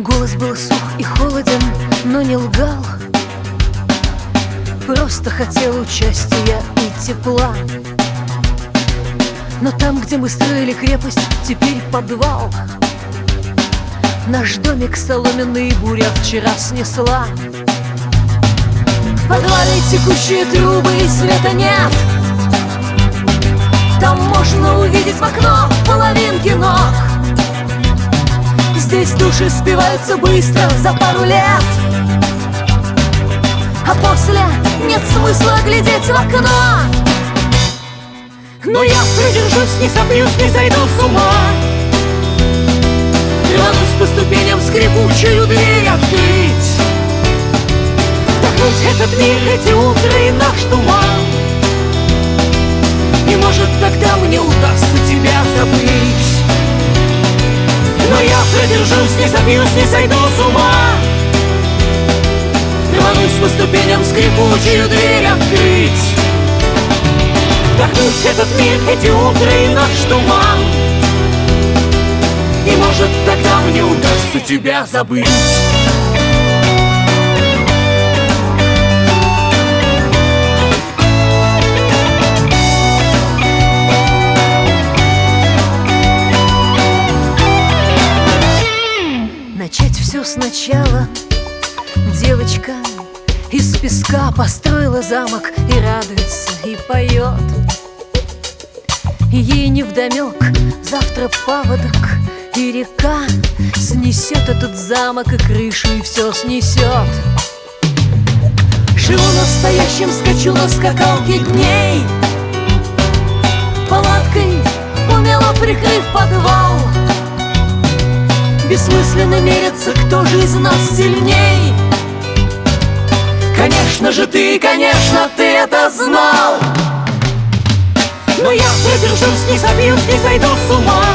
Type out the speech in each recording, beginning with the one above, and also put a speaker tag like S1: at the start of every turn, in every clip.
S1: Голос был сух и холоден, но не лгал. Просто хотел участия и тепла. Но там, где мы строили крепость, теперь подвал. Наш домик соломенный буря вчера снесла. В подвале текущие трубы и света нет. Там можно увидеть в окно половинки ног. Здесь души спиваются быстро за пару лет, а после нет смысла глядеть в окно. Но я продержусь, не собьюсь, не зайду с ума. Рванусь по ступеням скрипучую дверь открыть, вдохнуть этот мир, эти утра и наш туман. И может тогда мне удастся тебя забыть. Но я продержусь, не забьюсь, не сойду с ума. Рванусь по ступеням скрипучую дверь открыть, вдохнуть этот мир, эти утра и наш туман. И может тогда мне удастся тебя забыть. Начать все сначала. Девочка из песка построила замок и радуется, и поет. И ей невдомек, завтра паводок и река снесет этот замок и крышу, и все снесет. Живу настоящим, скачу на скакалке дней, палаткой умело прикрыв подвал. Бессмысленно мерятся, кто же из нас сильней. Конечно же ты, конечно, ты это знал. Но я продержусь, не собьюсь, не сойду с ума.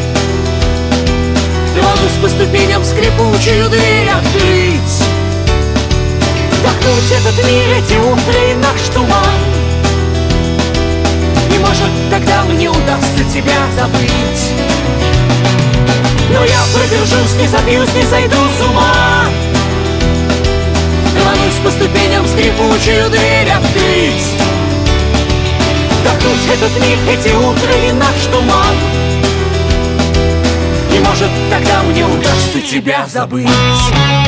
S1: Рванусь по ступеням скрипучую дверь открыть, вдохнуть этот мир, эти утра и наш туман. И может тогда мне удастся тебя забыть. Но я продержусь, не забьюсь, не сойду с ума. Рванусь по ступеням скрипучую дверь открыть, вдохнуть этот мир, эти утра и наш туман. И может тогда мне удастся тебя забыть.